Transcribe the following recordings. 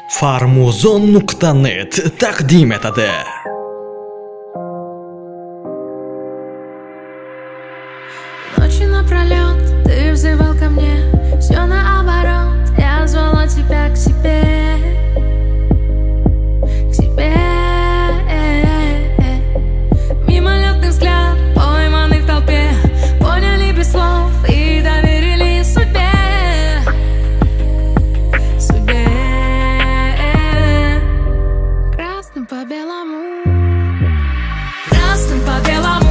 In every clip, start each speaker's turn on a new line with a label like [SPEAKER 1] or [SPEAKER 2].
[SPEAKER 1] Farmuzon.net taqdim etadi.
[SPEAKER 2] Ночи напролет ты взывал ко мне, все наоборот, я звала тебя к себе, к себе. Мимолетный взгляд, пойманный в толпе, поняли без слов и доверили судьбе, судьбе. Красным по белому, красным по белому,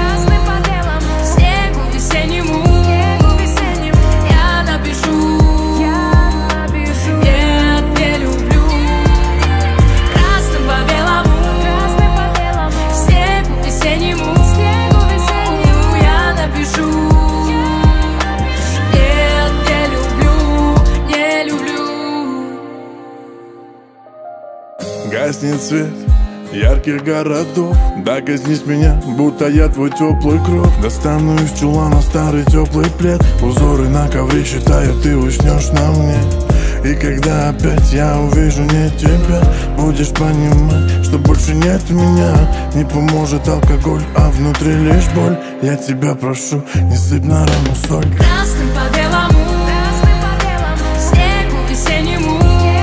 [SPEAKER 3] гаснет свет ярких городов. Да коснись меня, будто я твой теплый кровь. Достану из чулана старый теплый плед. Узоры на ковре, считаю, ты уснешь на мне. И когда опять я увижу не тебя, будешь понимать, что больше нет меня. Не поможет алкоголь, а внутри лишь боль. Я тебя прошу, не сыпь на рану соль.
[SPEAKER 2] Красным по белому, снегу весеннему,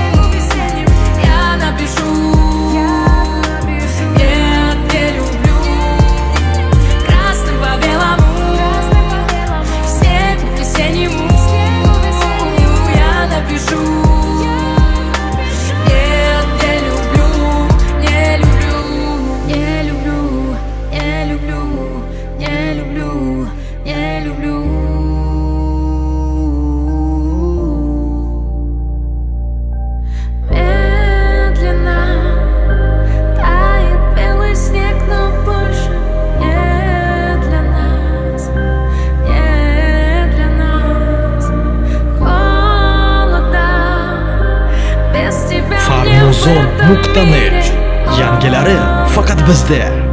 [SPEAKER 2] я напишу.
[SPEAKER 1] Farmuzon.net yangilari faqat bizda.